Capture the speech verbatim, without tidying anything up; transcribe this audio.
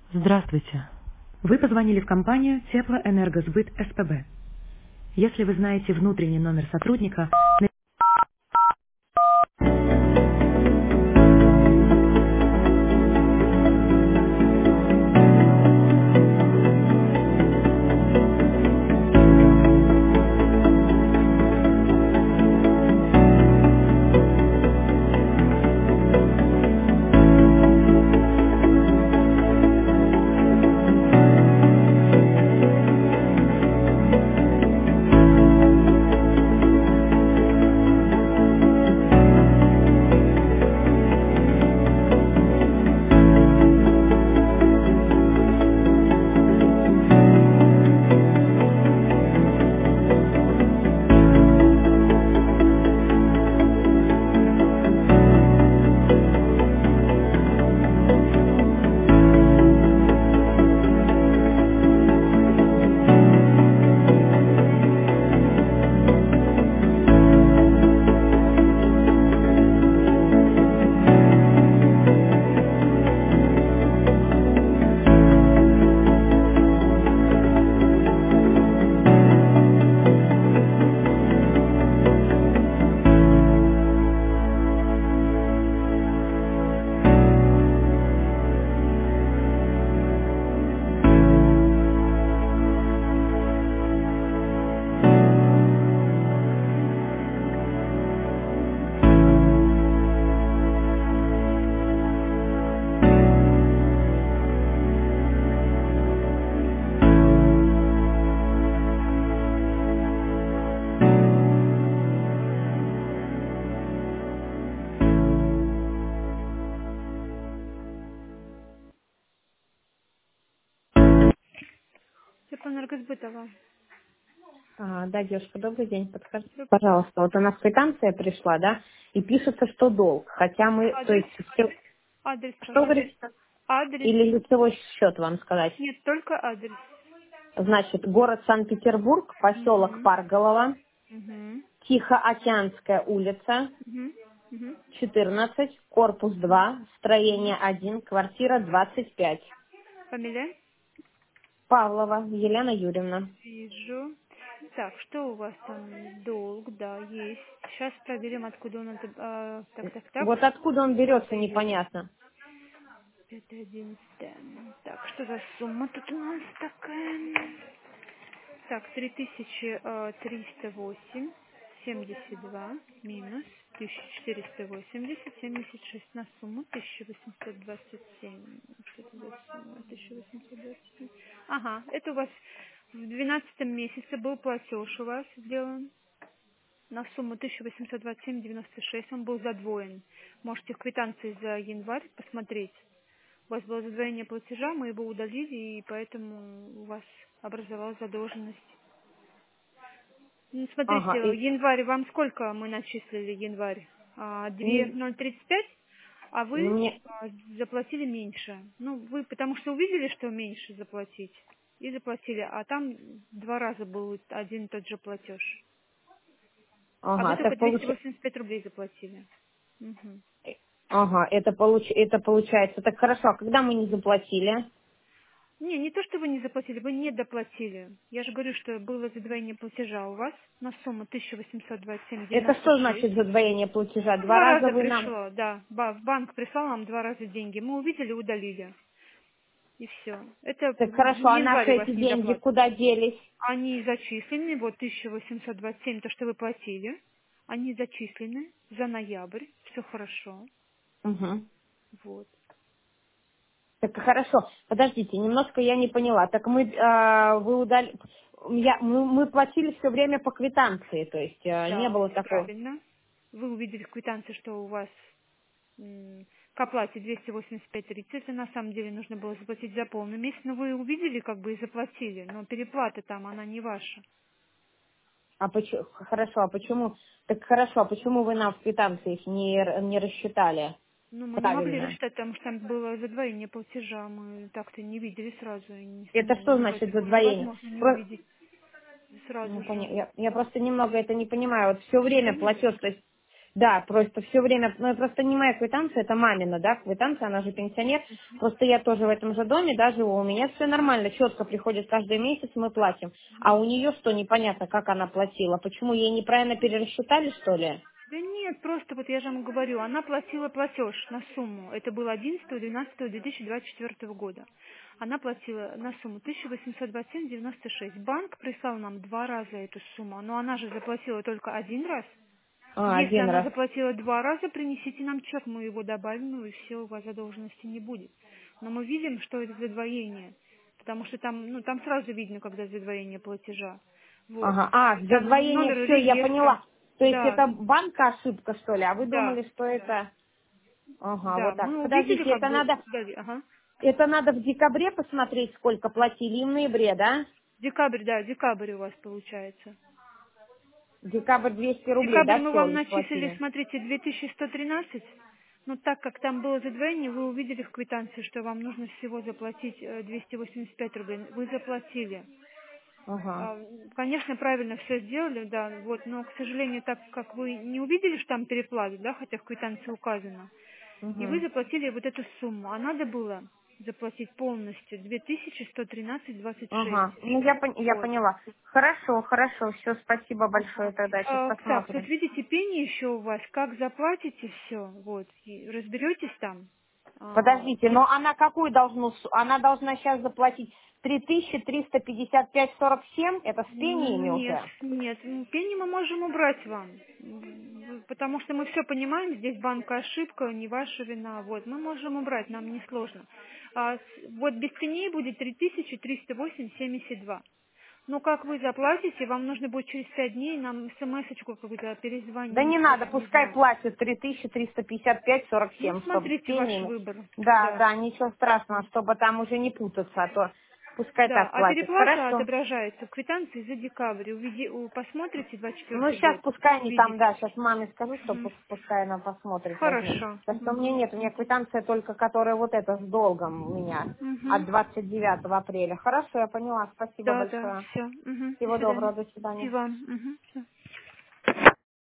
Здравствуйте. Вы позвонили в компанию Теплоэнергосбыт СПБ. Если вы знаете внутренний номер сотрудника, Теплоэнергосбытова. А, да, девушка, добрый день. Подскажите, пожалуйста, вот у нас квитанция пришла, да, и пишется, что долг. Хотя мы, то Адрес? есть, все, Адрес что скажите. говорится, Адрес? или лицевой счет вам сказать. Нет, только адрес. Значит, город Санкт-Петербург, поселок Угу. Парголово, Угу. Тихоокеанская улица, Угу. Угу. четырнадцать, корпус два, строение один, квартира двадцать пять. Фамилия? Павлова Елена Юрьевна. Вижу. Так, что у вас там? Долг, да, есть. Сейчас проверим, откуда он это... а, так, так, так. Вот откуда он берется, Сколько есть? непонятно. пятое одиннадцатое. Так, что за сумма тут у нас такая? Так, три тысячи триста восемь семьдесят два минус тысяча четыреста восемьдесят семьдесят шесть на сумму тысяча восемьсот двадцать семь. Что это за сумма? тысяча восемьсот двадцать семь. Ага, это у вас в двенадцатом месяце был платеж у вас сделан на сумму тысяча восемьсот двадцать семь девяносто шесть. Он был задвоен. Можете в квитанции за январь посмотреть. У вас было задвоение платежа, мы его удалили, и поэтому у вас образовалась задолженность. Ну, смотрите, Ага, и январь, вам сколько мы начислили январь? А, две не- ноль тридцать пять, а вы мне, а, заплатили меньше. Ну, вы потому что увидели, что меньше заплатить, и заплатили, а там два раза был один и тот же платеж. А вы ага, только так двести получается. восемьдесят пять рублей заплатили. Мгм. Ага, это, получ... это получается. Так хорошо, а когда мы не заплатили? Не, не то, что вы не заплатили, вы не доплатили. Я же говорю, что было задвоение платежа у вас на сумму тысяча восемьсот двадцать семь Это девяносто что шесть. значит задвоение платежа? Два Два раза раза вы нам... пришло, да. Ба- В банк прислал нам два раза деньги. Мы увидели, удалили. И все. Это Так в хорошо, а январе наши у вас эти деньги недоплата. куда делись? Они зачислены, вот тысяча восемьсот двадцать семь, то, что вы платили. Они зачислены за ноябрь. Все хорошо. Угу. Вот. Так хорошо, подождите, немножко я не поняла. Так мы, а, вы удали... Я, мы, мы платили все время по квитанции, то есть а, не Да, было все такого. правильно. Вы увидели в квитанции, что у вас м, к оплате двести восемьдесят пять тридцать, и на самом деле нужно было заплатить за полный месяц, но вы увидели, как бы и заплатили, но переплата там, она не ваша. А почему, хорошо, а почему, так хорошо, а почему вы нам в квитанциях не, р- не рассчитали Ну, мы не могли правильно? рассчитать, потому что там было задвоение платежа, мы так-то не видели сразу, и не Это сумели что назвать. значит задвоение? Невозможно не Про- увидеть сразу Ну, же. поня- я, я просто немного это не понимаю. Вот все время Конечно. платеж, то есть Да, просто все время, ну, просто не моя квитанция, это мамина, да, квитанция, она же пенсионер. Просто я тоже в этом же доме, да, живу, у меня все нормально, четко приходит каждый месяц, мы платим. А у нее что, непонятно, как она платила, почему, ей неправильно перерасчитали, что ли? Да нет, просто вот я же вам говорю, она платила платеж на сумму. Это было одиннадцатого двенадцатого две тысячи двадцать четвёртого года. Она платила на сумму тысяча восемьсот двадцать семь девяносто шесть. Банк прислал нам два раза эту сумму, но она же заплатила только один раз. А, Если один она раз. заплатила два раза, принесите нам чек, мы его добавим, ну и все, у вас задолженности не будет. Но мы видим, что это задвоение, потому что там, ну, там сразу видно, когда задвоение платежа. Вот. Ага, а, Там задвоение, номер все, я реестра. поняла. То есть Да, это банка ошибка, что ли, а вы да, думали, что это... Ага, да. вот так. Мы увидели, Подождите, как это бы, надо, дали, ага. это надо в декабре посмотреть, сколько платили, и в ноябре, да? Декабрь, да, декабрь у вас получается. Декабрь двести рублей, Декабрь да, мы все, вам и начислили, платили. смотрите, две тысячи сто тринадцать. Но так как там было задвоение, вы увидели в квитанции, что вам нужно всего заплатить э, двести восемьдесят пять рублей. Вы заплатили. Ага, А, Конечно, правильно все сделали, да, вот, но, к сожалению, так как вы не увидели, что там переплата, да, хотя в квитанции указано, и вы угу. заплатили вот эту сумму, а надо было заплатить полностью две тысячи сто тринадцать двадцать шесть. Ага, ну я, пон- я Вот. поняла. Хорошо, хорошо, все, спасибо большое тогда, сейчас А, так, тут посмотрим. видите, пени еще у вас, как заплатите все, вот, и разберетесь там. А, Подождите, но она какую должна, су- она должна сейчас заплатить три тысячи триста пятьдесят пять сорок семь, это с пениями Нет, уже? нет, м, пени мы можем убрать вам, М, потому что мы все понимаем, здесь банка ошибка, не ваша вина, вот, мы можем убрать, нам не сложно. А, с- вот без пеней будет три тысячи триста восемь семьдесят два. Но как вы заплатите, вам нужно будет через пять дней нам смс-очку какую-то Да не перезвонить, надо, не пускай знаю. платят три тысячи триста пятьдесят пять сорок Ну, семь, чтобы с смотрите, ваш пениями. выбор, Да, да. да, ничего страшного, чтобы там уже не путаться, а то пускай Да, так а платят. переплата Хорошо. отображается в квитанции за декабрь. Увиди- у- посмотрите двадцать Ну, четвёртый сейчас год, пускай они там, увидите. да, сейчас маме скажу, что Мгм. пус- пускай она посмотрит, возьмет. Хорошо. Потому что у меня Мгм. нет, у меня квитанция только, которая вот эта с долгом у меня от Мгм. двадцать девятого апреля. Хорошо, я поняла, спасибо Да, да, большое. все. До Всего свидания. доброго, до И свидания. вам. Мгм. Всё.